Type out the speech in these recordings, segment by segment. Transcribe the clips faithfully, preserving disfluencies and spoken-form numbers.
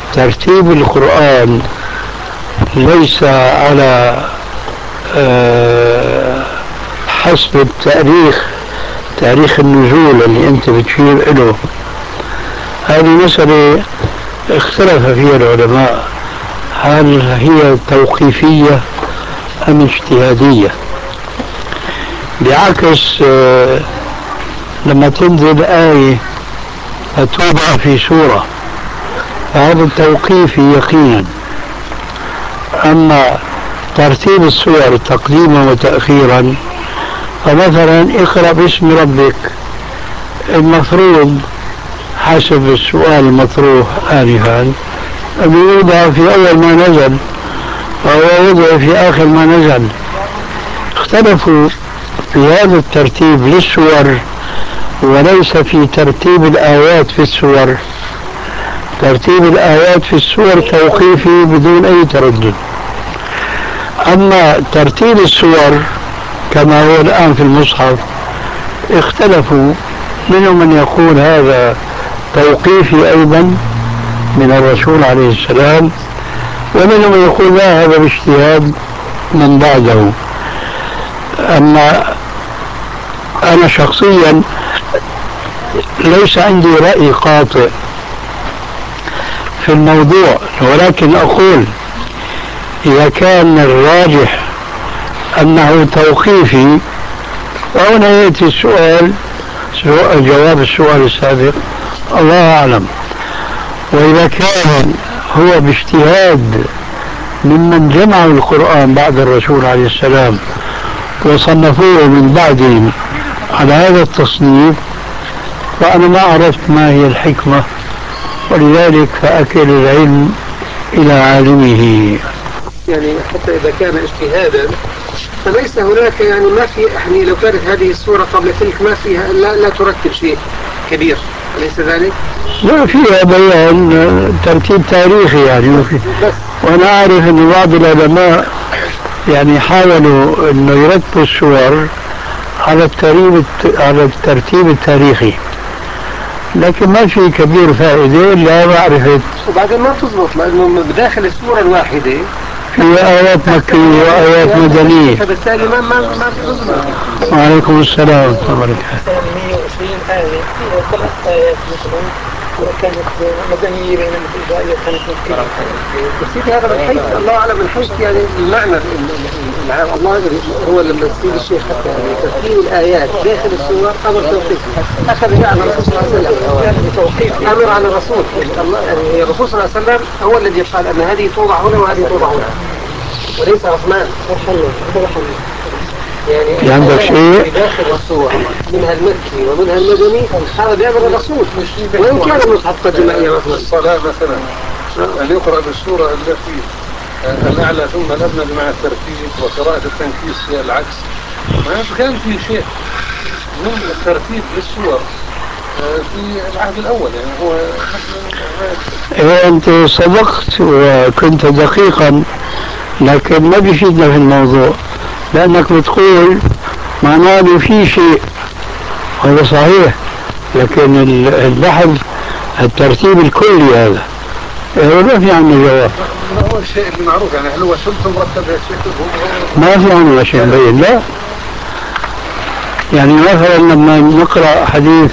ترتيب القرآن ليس على آه، حسب التاريخ، تاريخ النزول اللي أنت بتشير له. هذه مسألة اختلف فيها العلماء، هل هي توقيفية أم اجتهادية؟ بعكس آه، لما تنزل آية فتوضع في سورة فهذا التوقيف يقينا. أما ترتيب السور تقديما وتأخيرا، فمثلا اقرأ باسم ربك، المفروض حسب السؤال المطروح آنفا أن يوضع في أول ما نزل وهو وضع في آخر ما نزل. اختلفوا في هذا الترتيب للسور وليس في ترتيب الآيات في السور. ترتيب الآيات في السور توقيفي بدون أي تردد. أما ترتيب السور كما هو الآن في المصحف اختلفوا، منهم من يقول هذا توقيفي أيضا من الرسول عليه السلام، ومنهم من يقول لا، هذا باجتهاد من بعده. أما أنا شخصيا ليس عندي رأي قاطع في الموضوع، ولكن أقول إذا كان الراجح أنه توقيفي وهنا يأتي السؤال، جواب السؤال السابق الله أعلم. وإذا كان هو باجتهاد ممن جمعوا القرآن بعد الرسول عليه السلام وصنفوه من بعدهم على هذا التصنيف، فأنا ما عرفت ما هي الحكمة، ولذلك فأكل العلم إلى عالمه. يعني حتى إذا كان اجتهادا فليس هناك، يعني ما في، يعني لو كانت هذه السورة قبل تلك ما فيها، لا, لا ترتب شيء كبير، أليس ذلك؟ لا، فيها بيان ترتيب تاريخي يعني. بس وأنا أعرف أن بعض العلماء يعني حاولوا أنه يرتبوا السور على الترتيب على الترتيب التاريخي، لكن ما في كبير فائدة إلا معرفة. وبعدين ما تزبط، لأنه بداخل السورة الواحدة في آيات مكية وآيات مدنية، فبالتالي ما ما ما بتزبط. وعليكم السلام ورحمة الله وبركاته. مئة وعشرين آية فيها ثلاث آيات مثلا كانت مدنية، بينما في آية كانت مكية. بس هذا من حيث الله أعلم، من حيث يعني المعنى العام. الله هو لما يصير الشيخ حتى يعني ترتيب الآيات داخل السور أمر توقيفي، أخذ عن الرسول صلى الله عليه وسلم، أمر عن الرسول. الله يعني الرسول صلى الله عليه وسلم هو الذي قال أن هذه توضع هنا وهذه توضع هنا، وليس عثمان. يعني عندك شيء داخل السور منها المكي ومنها المدني، هذا بأمر الرسول، وإن كان المصحف قد جمعية مثلا الصلاة مثلا أن يقرأ بالسورة التي الأعلى ثم الأدنى بمعنى الترتيب، وقراءة التنكيس هي العكس. ما كان في شيء من الترتيب للسور في العهد الأول، يعني هو إيه، أنت صدقت وكنت دقيقا، لكن ما بيفيدنا في الموضوع، لأنك بتقول معناه أنه في شيء، هذا صحيح، لكن البحث الترتيب الكلي هذا هو ما في عنه جواب. هو الشيء اللي معروف، يعني هل هو ثلث مرتب هالشكل؟ ما في عنه شيء مبين. لا، يعني مثلا لما نقرأ حديث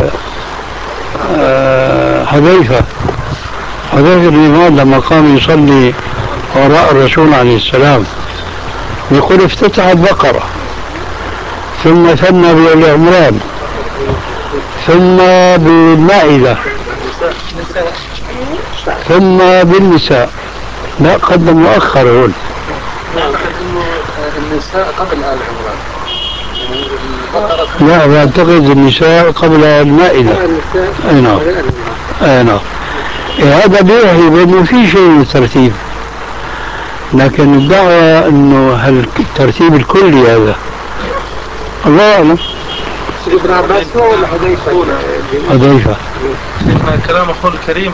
حذيفة حذيفة بن اليمان لما قام يصلي وراء الرسول عليه السلام، يقول افتتح البقرة ثم ثنى بالعمران ثم بالمائدة ثم بالنساء. لا، قدم مؤخر هون. أعتقد أنه النساء قبل آل عمران. لا، بعتقد النساء قبل المائدة. أي نعم، أي نعم. هذا بيوحي بأنه في شيء من الترتيب، لكن الدعوة أنه هل الترتيب الكلي هذا الله أعلم. ابن عباس هو ولا حذيفة؟ حذيفة. كلام أخوه الكريم.